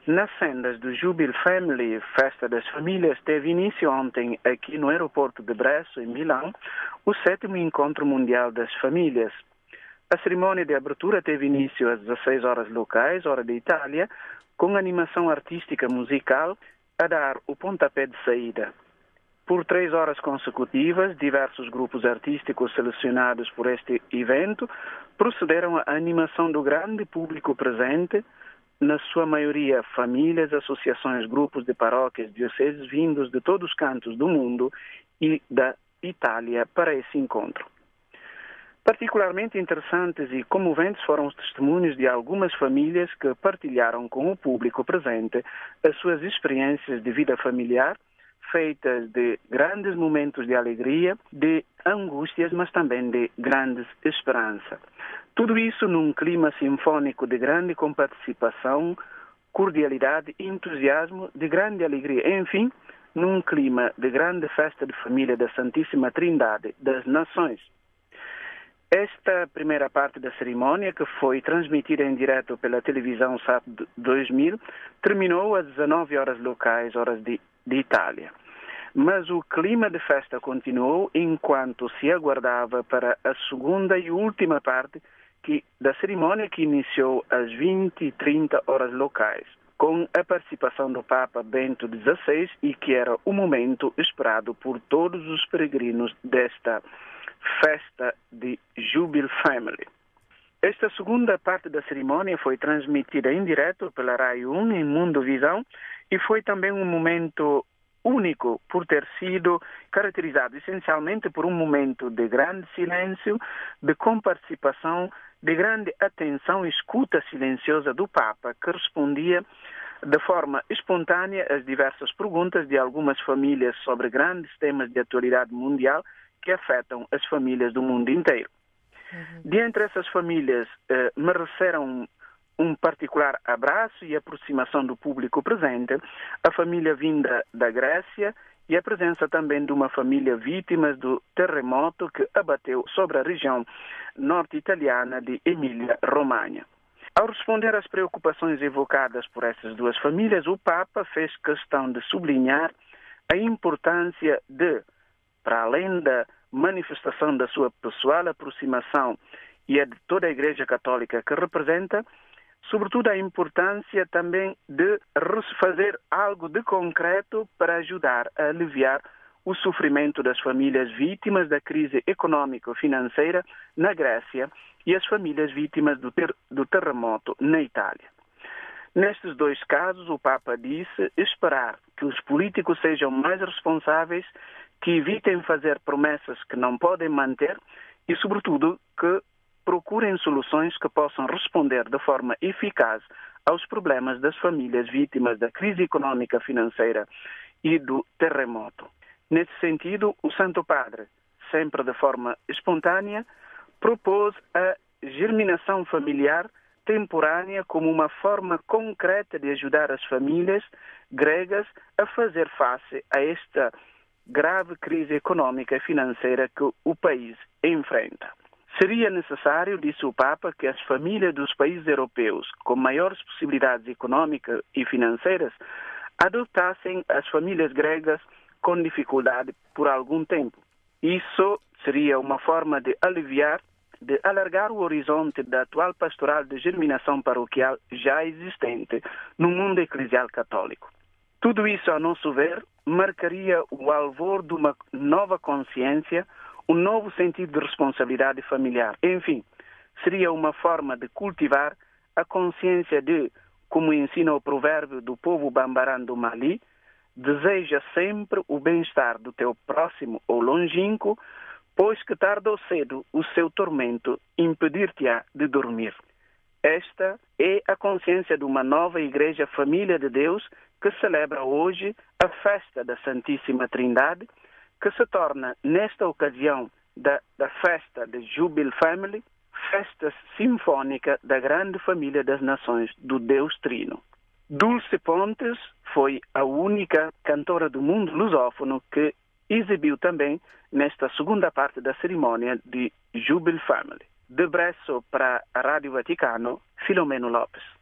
Nas sendas do Jubil Family, Festa das Famílias, teve início ontem, aqui no aeroporto de Bresso, em Milão, o 7º Encontro Mundial das Famílias. A cerimônia de abertura teve início às 16 horas locais, hora de Itália, com animação artística musical a dar o pontapé de saída. Por 3 horas consecutivas, diversos grupos artísticos selecionados por este evento procederam à animação do grande público presente, na sua maioria famílias, associações, grupos de paróquias, dioceses vindos de todos os cantos do mundo e da Itália para esse encontro. Particularmente interessantes e comoventes foram os testemunhos de algumas famílias que partilharam com o público presente as suas experiências de vida familiar, feitas de grandes momentos de alegria, de angústias, mas também de grandes esperança. Tudo isso num clima sinfônico de grande comparticipação, cordialidade e entusiasmo, de grande alegria. Enfim, num clima de grande festa de família da Santíssima Trindade das Nações. Esta primeira parte da cerimônia, que foi transmitida em direto pela televisão SAP 2000, terminou às 19 horas locais, horas de Itália. Mas o clima de festa continuou enquanto se aguardava para a segunda e última parte da cerimônia, que iniciou às 20h30 horas locais, com a participação do Papa Bento XVI e que era o momento esperado por todos os peregrinos desta festa de Jubil Family. Esta segunda parte da cerimônia foi transmitida em direto pela Rai 1 em Mundo Visão e foi também um momento único por ter sido caracterizado essencialmente por um momento de grande silêncio, de comparticipação, de grande atenção e escuta silenciosa do Papa, que respondia de forma espontânea às diversas perguntas de algumas famílias sobre grandes temas de atualidade mundial que afetam as famílias do mundo inteiro. De entre essas famílias, mereceram um particular abraço e aproximação do público presente, a família vinda da Grécia e a presença também de uma família vítima do terremoto que abateu sobre a região norte-italiana de Emília-Romanha. Ao responder às preocupações evocadas por essas duas famílias, o Papa fez questão de sublinhar a importância de, para além da manifestação da sua pessoal aproximação e a de toda a Igreja Católica que representa, sobretudo a importância também de fazer algo de concreto para ajudar a aliviar o sofrimento das famílias vítimas da crise econômico-financeira na Grécia e as famílias vítimas do terremoto na Itália. Nestes dois casos, o Papa disse esperar que os políticos sejam mais responsáveis, que evitem fazer promessas que não podem manter e, sobretudo, que procurem soluções que possam responder de forma eficaz aos problemas das famílias vítimas da crise econômica financeira e do terremoto. Nesse sentido, o Santo Padre, sempre de forma espontânea, propôs a germinação familiar temporânea como uma forma concreta de ajudar as famílias gregas a fazer face a esta grave crise econômica e financeira que o país enfrenta. Seria necessário, disse o Papa, que as famílias dos países europeus com maiores possibilidades econômicas e financeiras adotassem as famílias gregas com dificuldade por algum tempo. Isso seria uma forma de aliviar, de alargar o horizonte da atual pastoral de germinação paroquial já existente no mundo eclesial católico. Tudo isso, a nosso ver, marcaria o alvor de uma nova consciência, um novo sentido de responsabilidade familiar. Enfim, seria uma forma de cultivar a consciência de, como ensina o provérbio do povo bambarã do Mali, deseja sempre o bem-estar do teu próximo ou longínquo, pois que tarde ou cedo o seu tormento impedir-te-á de dormir. Esta é a consciência de uma nova Igreja Família de Deus que celebra hoje a festa da Santíssima Trindade, que se torna, nesta ocasião da festa de Jubil Family, festa sinfônica da grande família das nações do Deus Trino. Dulce Pontes foi a única cantora do mundo lusófono que exibiu também nesta segunda parte da cerimônia de Jubil Family. De Bresso para a Rádio Vaticano, Filomeno Lopes.